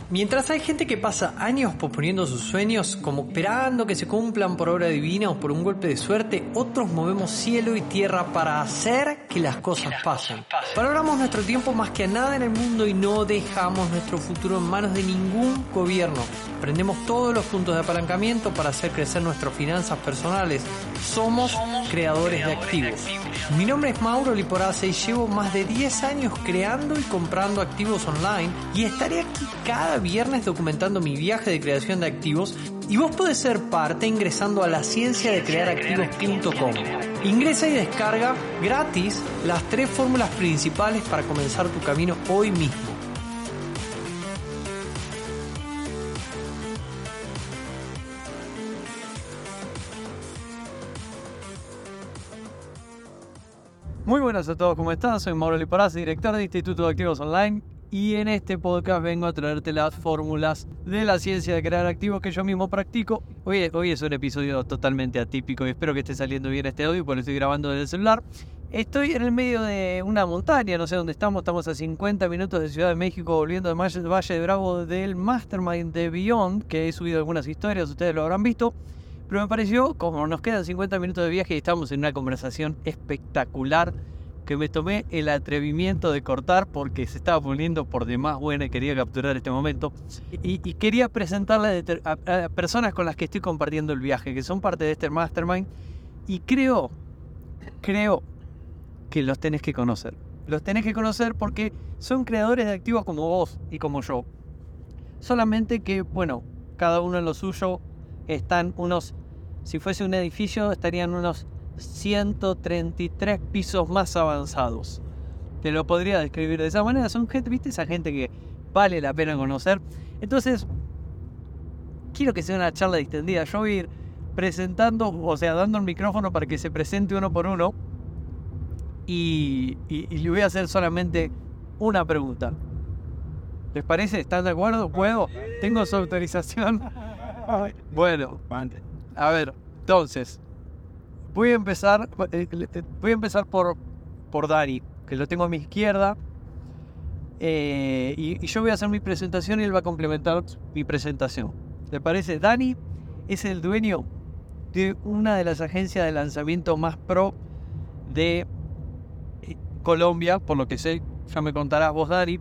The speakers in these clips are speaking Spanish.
Mientras hay gente que pasa años posponiendo sus sueños, como esperando que se cumplan por obra divina o por un golpe de suerte, otros movemos cielo y tierra para hacer que las cosas pasen. Valoramos nuestro tiempo más que a nada en el mundo y no dejamos nuestro futuro en manos de ningún gobierno. Aprendemos todos los puntos de apalancamiento para hacer crecer nuestras finanzas personales. Somos creadores de activos. Mi nombre es Mauro Liporace y llevo más de 10 años creando y comprando activos online y estaré aquí cada viernes documentando mi viaje de creación de activos, y vos podés ser parte ingresando a lacienciadecrearactivos.com. Ingresa y descarga gratis las 3 fórmulas principales para comenzar tu camino hoy mismo. Muy buenas a todos, ¿cómo están? Soy Mauro Liporace, director de Instituto de Activos Online, y en este podcast vengo a traerte las fórmulas de la ciencia de crear activos que yo mismo practico. Hoy es un episodio totalmente atípico y espero que esté saliendo bien este audio porque lo estoy grabando desde el celular. Estoy en el medio de una montaña, no sé dónde estamos a 50 minutos de Ciudad de México, volviendo del Valle de Bravo del Mastermind de Beyond, que he subido algunas historias, ustedes lo habrán visto. Pero me pareció, como nos quedan 50 minutos de viaje y estamos en una conversación espectacular, que me tomé el atrevimiento de cortar porque se estaba poniendo por demás buena y quería capturar este momento. Y quería presentarle a personas con las que estoy compartiendo el viaje, que son parte de este Mastermind. Y creo que los tenés que conocer. Los tenés que conocer porque son creadores de activos como vos y como yo. Solamente que, bueno, cada uno en lo suyo están unos, si fuese un edificio, estarían unos 133 pisos más avanzados. Te lo podría describir de esa manera. Son gente, ¿viste? Esa gente que vale la pena conocer. Entonces, quiero que sea una charla distendida. Yo voy a ir presentando, o sea, dando el micrófono para que se presente uno por uno. Y le voy a hacer solamente una pregunta. ¿Les parece? ¿Están de acuerdo? ¿Puedo? ¿Tengo su autorización? Bueno, a ver, entonces voy a empezar por Dani, que lo tengo a mi izquierda, y yo voy a hacer mi presentación y él va a complementar mi presentación. ¿Te parece? Dani es el dueño de una de las agencias de lanzamiento más pro de Colombia, por lo que sé, ya me contarás vos, Dani.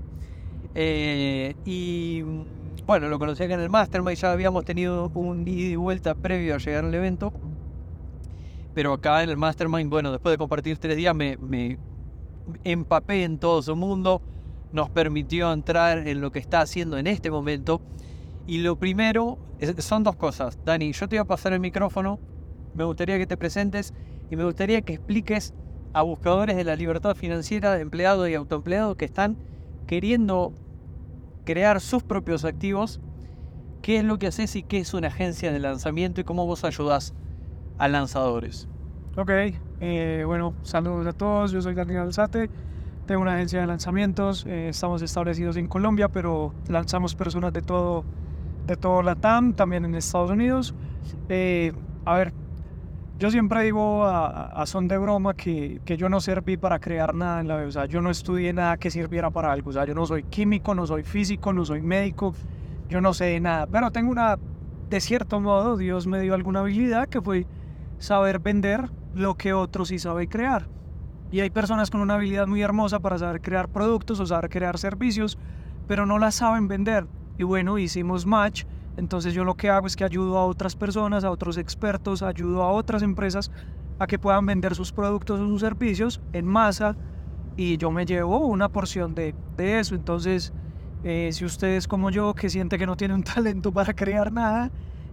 Y bueno, lo conocí acá en el Mastermind, ya habíamos tenido un ida y vuelta previo a llegar al evento. Pero acá en el Mastermind, bueno, después de compartir 3 días me empapé en todo su mundo. Nos permitió entrar en lo que está haciendo en este momento. Y lo primero son 2 cosas. Dani, yo te voy a pasar el micrófono. Me gustaría que te presentes y me gustaría que expliques a buscadores de la libertad financiera, de empleados y autoempleados que están queriendo crear sus propios activos, qué es lo que haces y qué es una agencia de lanzamiento y cómo vos ayudás a lanzadores. Ok, bueno, saludos a todos, yo soy Daniel Alzate, tengo una agencia de lanzamientos, estamos establecidos en Colombia, pero lanzamos personas de todo LATAM, también en Estados Unidos. A ver, yo siempre digo a son de broma que yo no serví para crear nada en la vida, o sea, yo no estudié nada que sirviera para algo, o sea, yo no soy químico, no soy físico, no soy médico, yo no sé de nada, pero tengo de cierto modo, Dios me dio alguna habilidad que fue saber vender lo que otros sí saben crear. Y hay personas con una habilidad muy hermosa para saber crear productos o saber crear servicios, pero no la saben vender. Y bueno, hicimos match. Entonces yo lo que hago es que ayudo a otras personas, a otros expertos, ayudo a otras empresas a que puedan vender sus productos o sus servicios en masa, y yo me llevo una porción de eso. Entonces, si ustedes como yo, que siente que no tiene un talento para crear nada,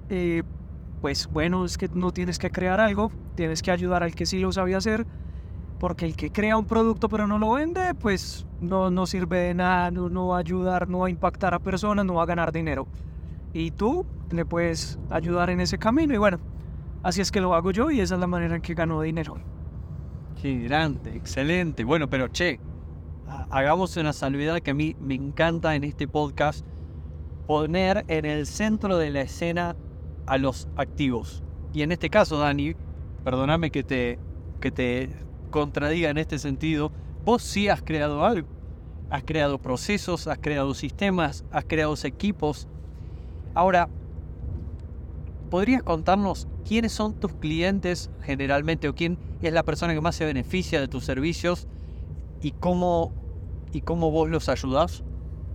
pues bueno, es que no tienes que crear algo, tienes que ayudar al que sí lo sabía hacer, porque el que crea un producto pero no lo vende, pues no sirve de nada, no va a ayudar, no va a impactar a personas, no va a ganar dinero. Y tú le puedes ayudar en ese camino, y bueno, así es que lo hago yo y esa es la manera en que gano dinero. Qué grande, excelente. Bueno, pero hagamos una salvedad que a mí me encanta en este podcast: poner en el centro de la escena a los activos. Y en este caso, Dani, perdóname que te contradiga en este sentido, vos sí has creado algo. has creado procesos, has creado sistemas, has creado equipos. Ahora, ¿podrías contarnos quiénes son tus clientes generalmente o quién es la persona que más se beneficia de tus servicios y cómo vos los ayudás?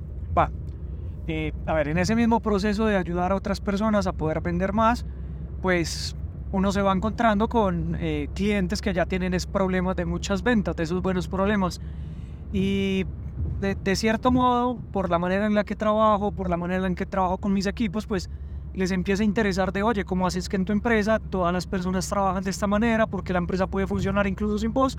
A ver, en ese mismo proceso de ayudar a otras personas a poder vender más, pues uno se va encontrando con clientes que ya tienen problemas de muchas ventas, de esos buenos problemas. Y de cierto modo, por la manera en la que trabajo, por la manera en que trabajo con mis equipos, pues les empieza a interesar de, oye, ¿cómo haces que en tu empresa todas las personas trabajan de esta manera? Porque la empresa puede funcionar incluso sin vos.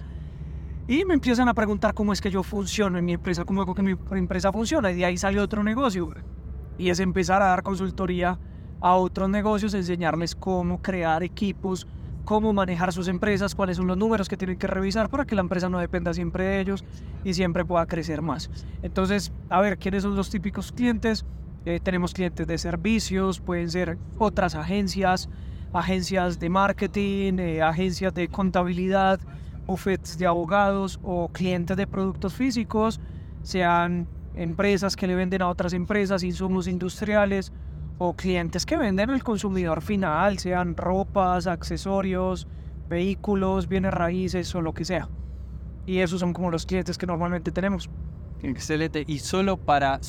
Y me empiezan a preguntar cómo es que yo funciono en mi empresa, cómo hago que mi empresa funciona. Y de ahí sale otro negocio. Y es empezar a dar consultoría a otros negocios, enseñarles cómo crear equipos, cómo manejar sus empresas, cuáles son los números que tienen que revisar para que la empresa no dependa siempre de ellos y siempre pueda crecer más. Entonces, a ver, ¿quiénes son los típicos clientes? Tenemos clientes de servicios, pueden ser otras agencias de marketing, agencias de contabilidad, bufetes de abogados o clientes de productos físicos, sean empresas que le venden a otras empresas, insumos industriales o clientes que venden al consumidor final, sean ropas, accesorios, vehículos, bienes raíces o lo que sea. Y esos son como los clientes que normalmente tenemos. Excelente. Y solo para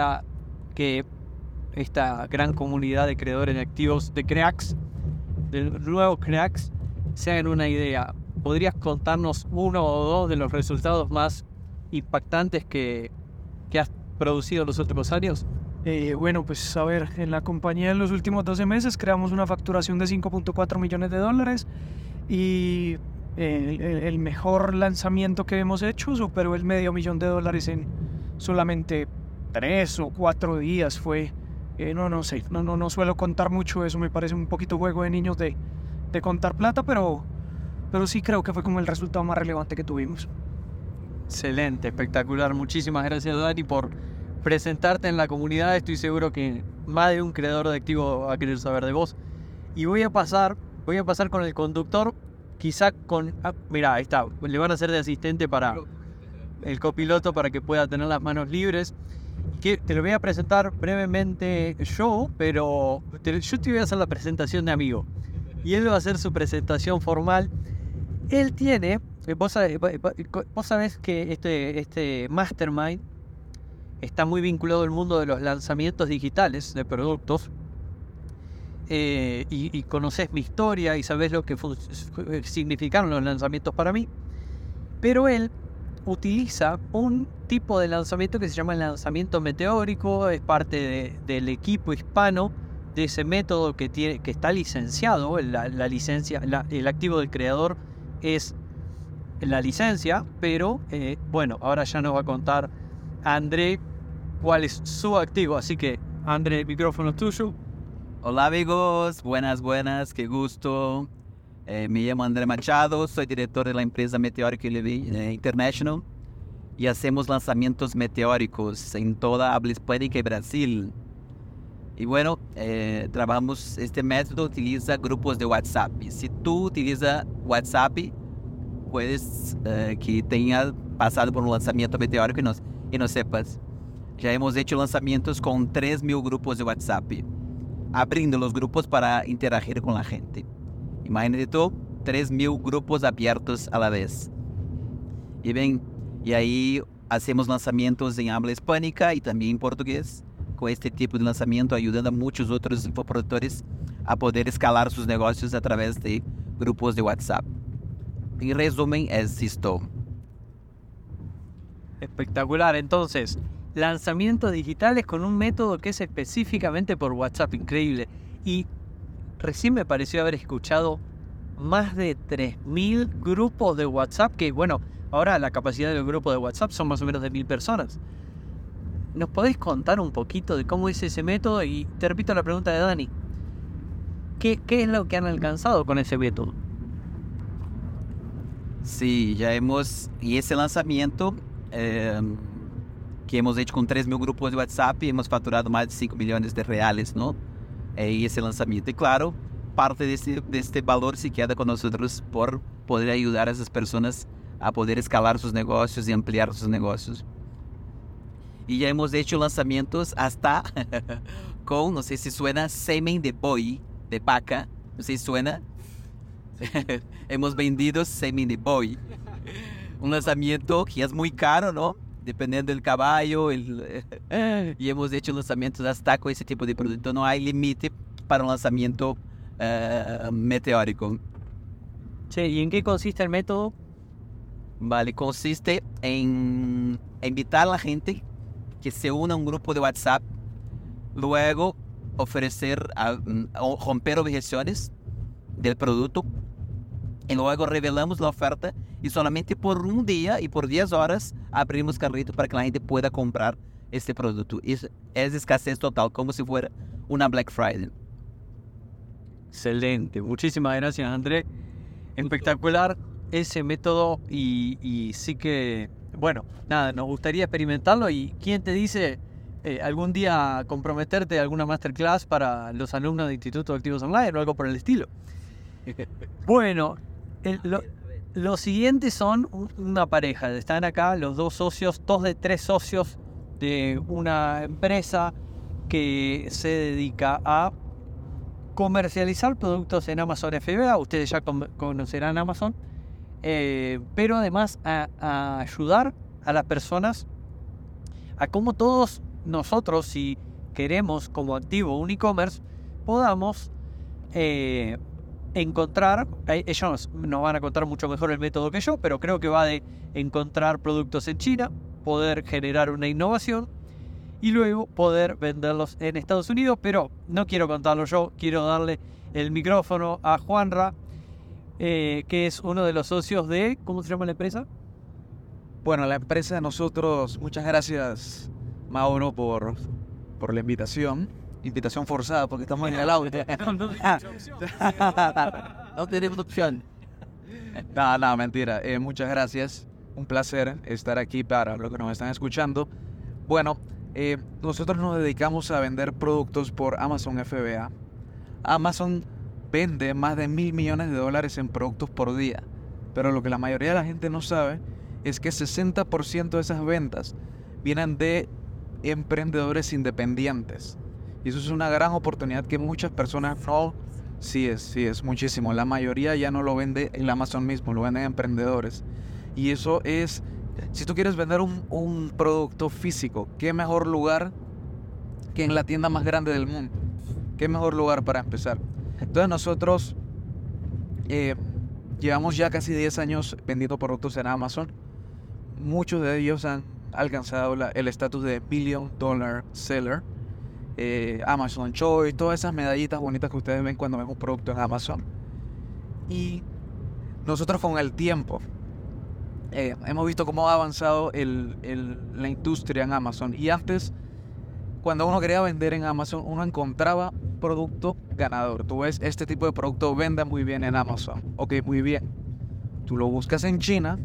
que esta gran comunidad de creadores de activos, de cracks, de nuevos cracks, se hagan una idea, ¿podrías contarnos uno o dos de los resultados más impactantes que has producido en los últimos años? Bueno, pues a ver, en la compañía en los últimos 12 meses creamos una facturación de $5.4 millones y el mejor lanzamiento que hemos hecho superó el $500,000 en solamente 3 o 4 días. Fue, no sé, no suelo contar mucho eso, me parece un poquito juego de niños de contar plata, pero sí creo que fue como el resultado más relevante que tuvimos. Excelente, espectacular. Muchísimas gracias, Dani, por presentarte en la comunidad. Estoy seguro que más de un creador de activos va a querer saber de vos. Y voy a pasar con el conductor, quizá con... mira, ahí está, le van a hacer de asistente para el copiloto para que pueda tener las manos libres. Que te lo voy a presentar brevemente yo, pero yo te voy a hacer la presentación de amigo. Y él va a hacer su presentación formal. Él tiene... Vos sabés que este Mastermind está muy vinculado al mundo de los lanzamientos digitales de productos y conocés mi historia y sabés lo que significaron los lanzamientos para mí. Pero él utiliza un tipo de lanzamiento que se llama el lanzamiento meteórico, es parte del equipo hispano de ese método que está licenciado, la licencia, el activo del creador es la licencia, pero bueno, ahora ya nos va a contar André cuál es su activo, así que André, el micrófono es tuyo. Hola amigos, buenas, qué gusto. Me llamo André Machado, soy director de la empresa Meteórico International y hacemos lanzamientos meteóricos en toda habla hispánica y Brasil. Y bueno, trabajamos, este método utiliza grupos de WhatsApp. Si tú utilizas WhatsApp, puedes que tenha pasado por un lanzamiento meteórico y no sepas. Ya hemos hecho lanzamientos con 3,000 grupos de WhatsApp, abriendo los grupos para interagir con la gente. Imagínate tú, 3,000 grupos abiertos a la vez. Y bien, y ahí hacemos lanzamientos en habla hispánica y también en portugués. Con este tipo de lanzamiento, ayudando a muchos otros infoproductores a poder escalar sus negocios a través de grupos de WhatsApp. En resumen, es esto. Espectacular. Entonces, lanzamientos digitales con un método que es específicamente por WhatsApp. Increíble. Y recién me pareció haber escuchado más de 3,000 grupos de WhatsApp, que bueno, ahora la capacidad del grupo de WhatsApp son más o menos de 1,000 personas. ¿Nos podés contar un poquito de cómo es ese método? Y te repito la pregunta de Dani. ¿Qué es lo que han alcanzado con ese método? Sí, y ese lanzamiento que hemos hecho con 3,000 grupos de WhatsApp, hemos facturado más de 5 millones de reales, ¿no? Y ese lanzamiento, y claro, parte de este valor se queda con nosotros por poder ayudar a esas personas a poder escalar sus negocios y ampliar sus negocios. Y ya hemos hecho lanzamientos hasta con, no sé si suena, semen de boi, de vaca. No sé si suena. Hemos vendido semen de boi. Un lanzamiento que es muy caro, ¿no? Dependiendo del caballo. Y hemos hecho lanzamientos hasta con ese tipo de producto. No hay límite para un lanzamiento meteórico. Che, ¿y en qué consiste el método? Vale, consiste en invitar a la gente que se una a un grupo de WhatsApp, luego ofrecer, romper objeciones del producto, y luego revelamos la oferta y solamente por un día y por 10 horas abrimos carrito para que la gente pueda comprar este producto. Es escasez total, como si fuera una Black Friday. Excelente, muchísimas gracias, André. Espectacular ese método y sí que, bueno, nada, nos gustaría experimentarlo. Y quién te dice algún día comprometerte a alguna masterclass para los alumnos de Instituto de Activos Online o algo por el estilo. Bueno, los siguientes son una pareja. Están acá los dos socios, 2 de 3 socios de una empresa que se dedica a comercializar productos en Amazon FBA. Ustedes ya conocerán Amazon. Pero además a ayudar a las personas a cómo todos nosotros, si queremos como activo un e-commerce, podamos encontrar, ellos nos van a contar mucho mejor el método que yo, pero creo que va de encontrar productos en China, poder generar una innovación y luego poder venderlos en Estados Unidos. Pero no quiero contarlo yo, quiero darle el micrófono a Juanra, que es uno de los socios de, ¿cómo se llama la empresa? Bueno, la empresa de nosotros, muchas gracias, Mauro, por la invitación. Invitación forzada porque estamos en el auto. No tenemos opción. No, mentira. Muchas gracias. Un placer estar aquí para los que nos están escuchando. Bueno, nosotros nos dedicamos a vender productos por Amazon FBA. Amazon vende más de $1.000 millones en productos por día. Pero lo que la mayoría de la gente no sabe es que 60% de esas ventas vienen de emprendedores independientes. Y eso es una gran oportunidad que muchas personas no... Sí es muchísimo. La mayoría ya no lo vende el Amazon mismo, lo venden emprendedores. Y eso es... Si tú quieres vender un producto físico, ¿qué mejor lugar que en la tienda más grande del mundo? ¿Qué mejor lugar para empezar? Entonces nosotros llevamos ya casi 10 años vendiendo productos en Amazon. Muchos de ellos han alcanzado el estatus de $1 billion seller. Amazon Choice, todas esas medallitas bonitas que ustedes ven cuando ven un producto en Amazon. Y nosotros con el tiempo hemos visto cómo ha avanzado la industria en Amazon. Y antes, cuando uno quería vender en Amazon, uno encontraba producto ganador. Tú ves, este tipo de producto vende muy bien en Amazon. Ok, muy bien. Tú lo buscas en China,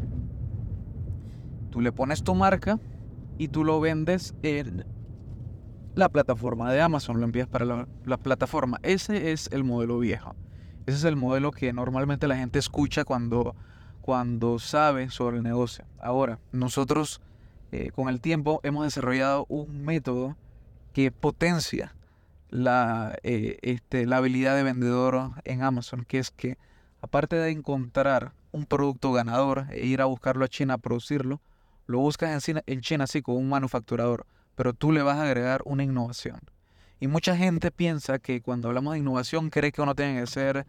tú le pones tu marca y tú lo vendes en la plataforma de Amazon, lo envías para la plataforma. Ese es el modelo viejo. Ese es el modelo que normalmente la gente escucha cuando sabe sobre el negocio. Ahora, nosotros con el tiempo hemos desarrollado un método que potencia la habilidad de vendedor en Amazon, que es que aparte de encontrar un producto ganador e ir a buscarlo a China a producirlo, lo buscas en China así con un manufacturador, pero tú le vas a agregar una innovación. Y mucha gente piensa que cuando hablamos de innovación cree que uno tiene que ser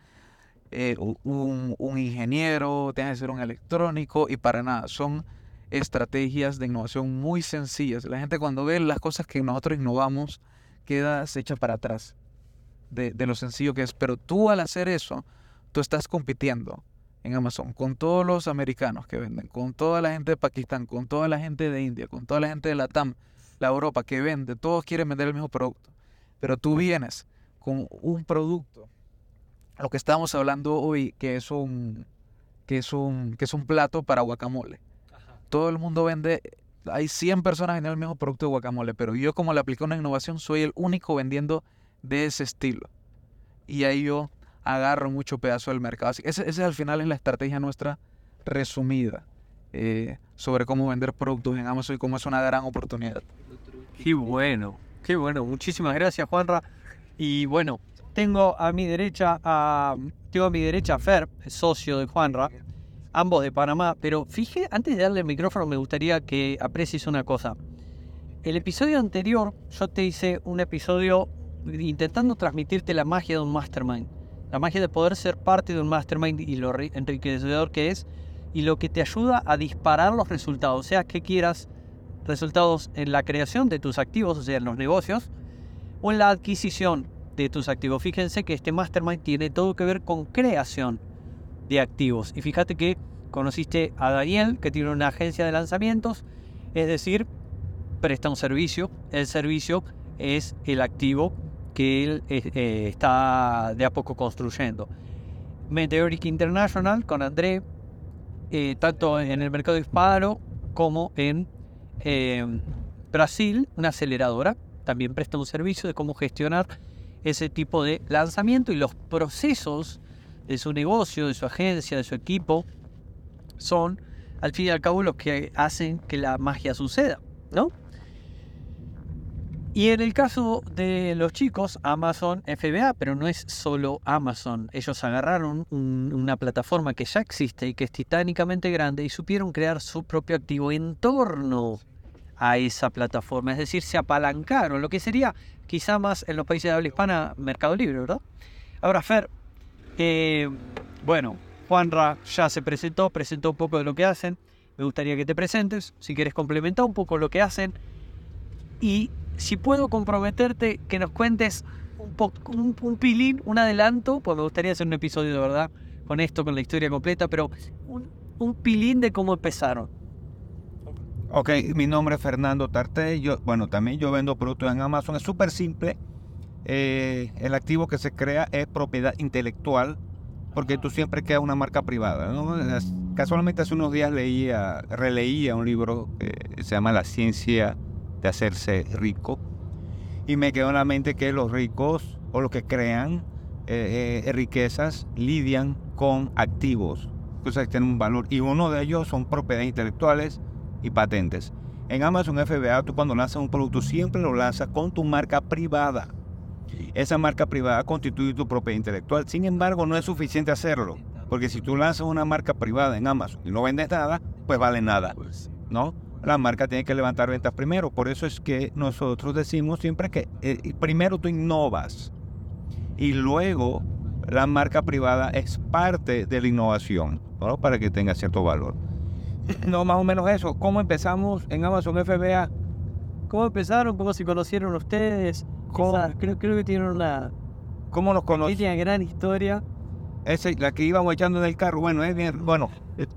un ingeniero, tiene que ser un electrónico, y para nada. Son estrategias de innovación muy sencillas. La gente cuando ve las cosas que nosotros innovamos queda se echa para atrás de lo sencillo que es. Pero tú al hacer eso, tú estás compitiendo en Amazon con todos los americanos que venden, con toda la gente de Pakistán, con toda la gente de India, con toda la gente de Latam, la Europa que vende. Todos quieren vender el mismo producto, pero tú vienes con un producto, lo que estamos hablando hoy, que es un plato para guacamole. Ajá. Todo el mundo vende, hay 100 personas vendiendo el mismo producto de guacamole, pero yo, como le apliqué una innovación, soy el único vendiendo de ese estilo. Y ahí yo agarro mucho pedazo del mercado. Así, ese al final es la estrategia nuestra resumida sobre cómo vender productos en Amazon y cómo es una gran oportunidad. Qué bueno, qué bueno. Muchísimas gracias, Juanra. Y bueno, tengo a mi derecha a Fer, socio de Juanra, ambos de Panamá. Pero antes de darle el micrófono, me gustaría que aprecies una cosa. El episodio anterior, yo te hice un episodio intentando transmitirte la magia de un mastermind. La magia de poder ser parte de un mastermind y lo enriquecedor que es y lo que te ayuda a disparar los resultados. O sea, que quieras resultados en la creación de tus activos, o sea, en los negocios, o en la adquisición de tus activos. Fíjense que este mastermind tiene todo que ver con creación de activos. Y fíjate que conociste a Daniel, que tiene una agencia de lanzamientos, es decir, presta un servicio. El servicio es el activo que él está de a poco construyendo. Meteoric International con André, tanto en el mercado hispano como en Brasil, una aceleradora, también presta un servicio de cómo gestionar ese tipo de lanzamiento, y los procesos de su negocio, de su agencia, de su equipo, son al fin y al cabo los que hacen que la magia suceda, ¿no? Y en el caso de los chicos, Amazon FBA, pero no es solo Amazon. Ellos agarraron una plataforma que ya existe y que es titánicamente grande y supieron crear su propio activo en torno a esa plataforma. Es decir, se apalancaron, lo que sería quizá más en los países de habla hispana, Mercado Libre, ¿verdad? Ahora, Fer, bueno, Juanra ya se presentó un poco de lo que hacen. Me gustaría que te presentes, si quieres complementar un poco lo que hacen. Y si puedo comprometerte que nos cuentes un pilín, un adelanto, pues me gustaría hacer un episodio de verdad con esto, con la historia completa, pero un pilín de cómo empezaron. Ok, mi nombre es Fernando Tarté. También yo vendo productos en Amazon. Es súper simple. El activo que se crea es propiedad intelectual, porque tú siempre creas una marca privada, ¿no? Casualmente hace unos días releía un libro que se llama La ciencia de hacerse rico, y me quedó en la mente que los ricos o los que crean riquezas lidian con activos, cosas que tienen un valor, y uno de ellos son propiedades intelectuales y patentes. En Amazon FBA, tú cuando lanzas un producto siempre lo lanzas con tu marca privada. Esa marca privada constituye tu propiedad intelectual. Sin embargo, no es suficiente hacerlo, porque si tú lanzas una marca privada en Amazon y no vendes nada, pues vale nada, ¿no? La marca tiene que levantar ventas primero. Por eso es que nosotros decimos siempre que primero tú innovas y luego la marca privada es parte de la innovación, ¿no? Para que tenga cierto valor. No, más o menos eso. ¿Cómo empezamos en Amazon FBA? ¿Cómo empezaron? ¿Cómo se conocieron ustedes? Creo que tienen una ¿Cómo nos conocimos? gran historia. La que íbamos echando en el carro. Bueno, es bien. Bueno.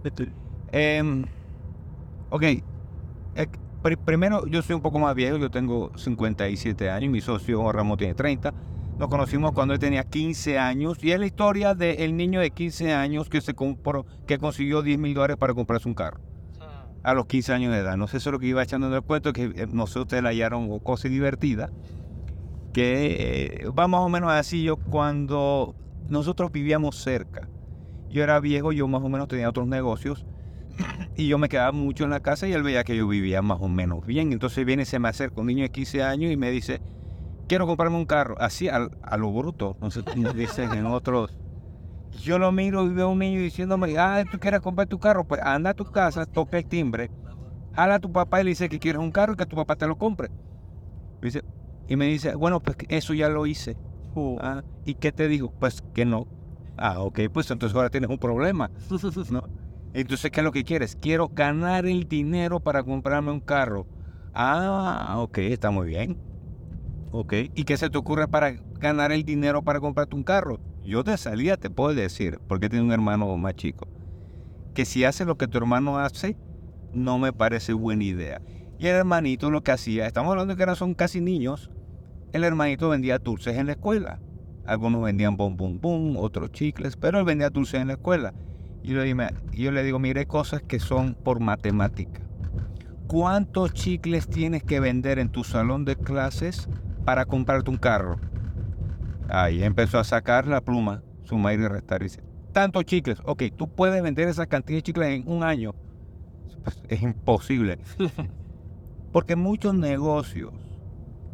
Ok. Primero, yo soy un poco más viejo. Yo tengo 57 años. Mi socio Ramón tiene 30. Nos conocimos cuando él tenía 15 años. Y es la historia del niño de 15 años que consiguió $10,000 para comprarse un carro. A los 15 años de edad. No sé, eso es lo que iba echando en el cuento, que no sé, ustedes la hallaron cosa divertida. Que va más o menos así. Cuando nosotros vivíamos cerca, yo era viejo, yo más o menos tenía otros negocios y yo me quedaba mucho en la casa, y él veía que yo vivía más o menos bien. Entonces viene y se me acerca un niño de 15 años y me dice: quiero comprarme un carro. Así a lo bruto, no sé cómo dicen en otros. Yo lo miro y veo a un niño diciéndome: ¿tú quieres comprar tu carro? Pues anda a tu casa, toca el timbre, jala a tu papá y le dice que quieres un carro y que tu papá te lo compre. Y me dice: bueno, pues eso ya lo hice. ¿Y qué te dijo? Pues que no. Ok, pues entonces ahora tienes un problema, ¿no? Entonces, ¿qué es lo que quieres? Quiero ganar el dinero para comprarme un carro. Ok, está muy bien. Ok, ¿y qué se te ocurre para ganar el dinero para comprarte un carro? Yo de salida te puedo decir, porque tengo un hermano más chico, que si hace lo que tu hermano hace, no me parece buena idea. Y el hermanito lo que hacía, estamos hablando de que son casi niños, el hermanito vendía dulces en la escuela. Algunos vendían bom, otros chicles, pero él vendía dulces en la escuela. Y yo le digo: mire, hay cosas que son por matemática. ¿Cuántos chicles tienes que vender en tu salón de clases para comprarte un carro? Ahí empezó a sacar la pluma, sumar y restar. Y dice: tantos chicles. Ok, tú puedes vender esa cantidad de chicles en un año. Pues es imposible. Porque muchos negocios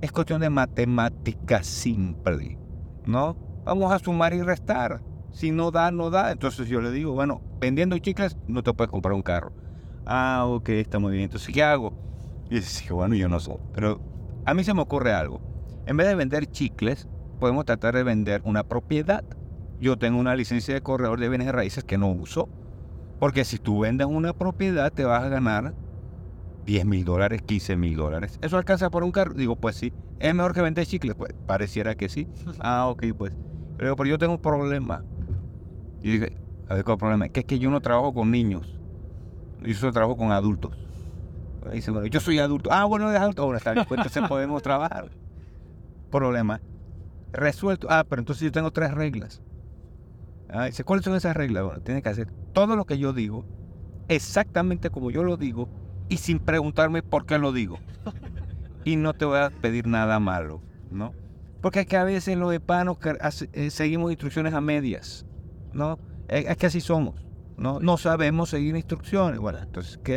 es cuestión de matemática simple, ¿no? Vamos a sumar y restar. Si no da, no da. Entonces yo le digo, bueno, vendiendo chicles no te puedes comprar un carro. Ah, ok, está muy bien. Entonces, ¿qué hago? Y dice, bueno, yo no sé. Pero a mí se me ocurre algo. En vez de vender chicles, podemos tratar de vender una propiedad. Yo tengo una licencia de corredor de bienes raíces que no uso. Porque si tú vendes una propiedad, te vas a ganar $10,000, $15,000. ¿Eso alcanza por un carro? Digo, pues sí. ¿Es mejor que vender chicles? Pues pareciera que sí. Ah, ok, pues. Pero yo tengo un problema. Y dije, a ver, ¿cuál es el problema? Que es que yo no trabajo con niños. Yo solo trabajo con adultos. Y dice, bueno, yo soy adulto. Ah, bueno, eres adulto. Ahora está bien, pues entonces podemos trabajar. Problema resuelto. Ah, pero entonces yo tengo 3 reglas. Ah, dice, ¿cuáles son esas reglas? Bueno, tienes que hacer todo lo que yo digo, exactamente como yo lo digo, y sin preguntarme por qué lo digo. Y no te voy a pedir nada malo, ¿no? Porque es que a veces los hispanos seguimos instrucciones a medias, ¿no? Es que así somos, ¿no? No sabemos seguir instrucciones. Bueno, entonces, ¿qué?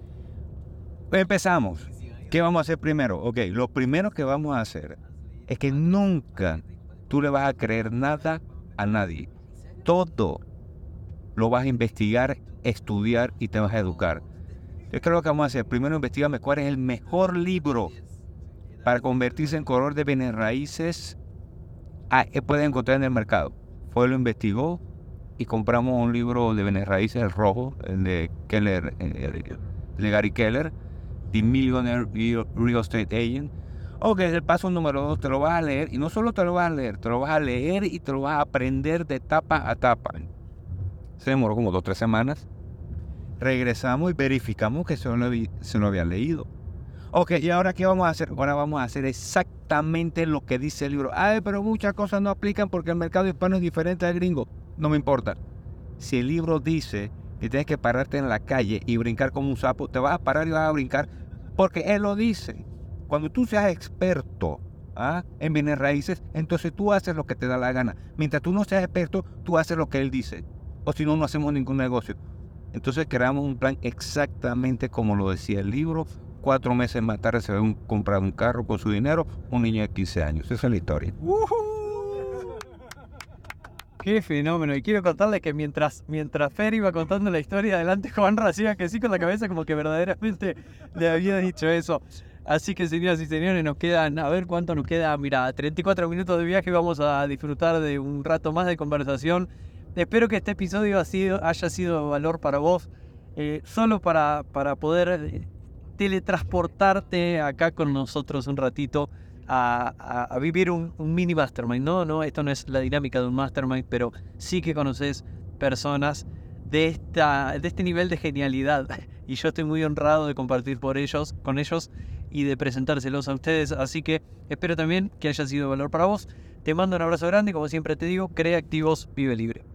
Empezamos. ¿Qué vamos a hacer primero? Ok, lo primero que vamos a hacer es que nunca tú le vas a creer nada a nadie. Todo lo vas a investigar, estudiar y te vas a educar. Yo creo que vamos a hacer, primero investigame cuál es el mejor libro para convertirse en corredor de bienes raíces puede encontrar en el mercado. Fue, lo investigó y compramos un libro de bienes raíces, el rojo, el de Keller, de Gary Keller, The Millionaire Real Estate Agent. Ok, el paso número 2, te lo vas a leer, y no solo te lo vas a leer, te lo vas a leer y te lo vas a aprender de tapa a tapa. Se demoró como 2 o 3 semanas. Regresamos y verificamos que se lo había leído. Ok, ¿y ahora qué vamos a hacer? Ahora vamos a hacer exactamente lo que dice el libro. Ay, pero muchas cosas no aplican porque el mercado hispano es diferente al gringo. No me importa. Si el libro dice que tienes que pararte en la calle y brincar como un sapo, te vas a parar y vas a brincar porque él lo dice. Cuando tú seas experto en bienes raíces, entonces tú haces lo que te da la gana. Mientras tú no seas experto, tú haces lo que él dice. O si no, no hacemos ningún negocio. Entonces creamos un plan exactamente como lo decía el libro. 4 meses más tarde se ve comprar un carro con su dinero, un niño de 15 años. Esa es la historia. Qué fenómeno. Y quiero contarles que mientras Fer iba contando la historia, adelante Juan hacía que sí con la cabeza como que verdaderamente le había dicho eso. Así que, señoras y señores, nos quedan, a ver cuánto nos queda. Mira, 34 minutos de viaje. Vamos a disfrutar de un rato más de conversación. Espero que este episodio haya sido de valor para vos. Solo para poder teletransportarte acá con nosotros un ratito a vivir un mini mastermind. No, esto no es la dinámica de un mastermind, pero sí que conoces personas de este nivel de genialidad. Y yo estoy muy honrado de compartir con ellos y de presentárselos a ustedes. Así que espero también que haya sido de valor para vos. Te mando un abrazo grande. Como siempre te digo, crea activos, vive libre.